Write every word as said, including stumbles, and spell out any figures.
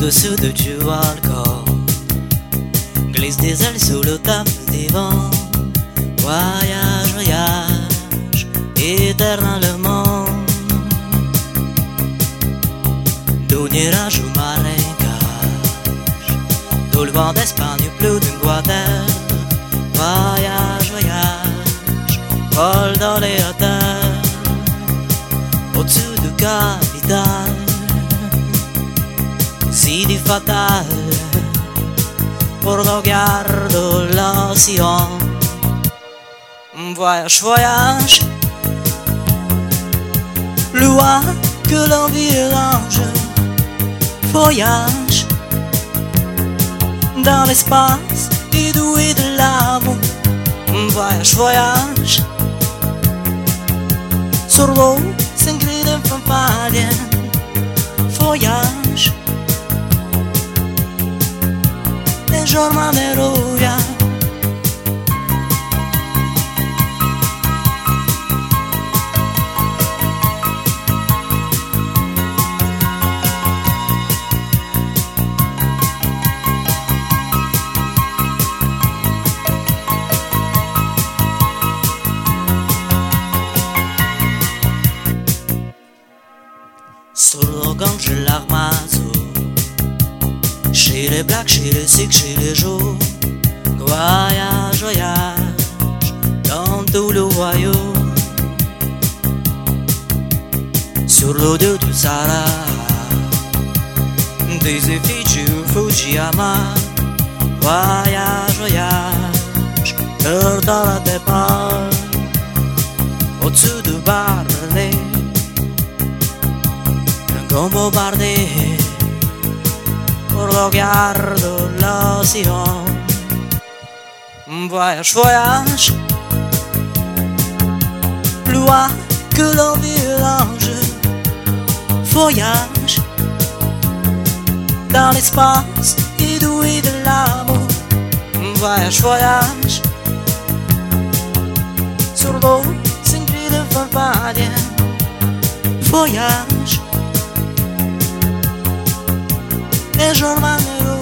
Au-dessous de tu vois le corps glisse des ailes sous le tapis des vents. Voyage, voyage, éternellement. D'où nuage au marécage, d'où le vent d'Espagne pleut d'une guadère. Voyage, voyage, vol dans les hauteurs, au-dessus du capital. Si di fatal pour le regard de l'océan. Voyage, voyage, loin que l'envie range. Voyage dans l'espace et doué de l'amour. Voyage, voyage sur l'eau sans cri de fanfaria. Voyage e giornaleroia. Solo quand je l'armazo, chez les blacks, chez les sikhs, chez les jours. Voyage, voyage, dans tout le royaume. Sur l'eau de du Sahara, des effigies au Fujiyama. Voyage, voyage, cœur dans la départ, au-dessus de Barley. Comme bombardé pour le regard de l'océan. Voyage, voyage, plus loin que l'envie range. Voyage dans l'espace et doué de l'amour. Voyage, voyage sur l'eau sans cri de fanfaria. Voyage e giornale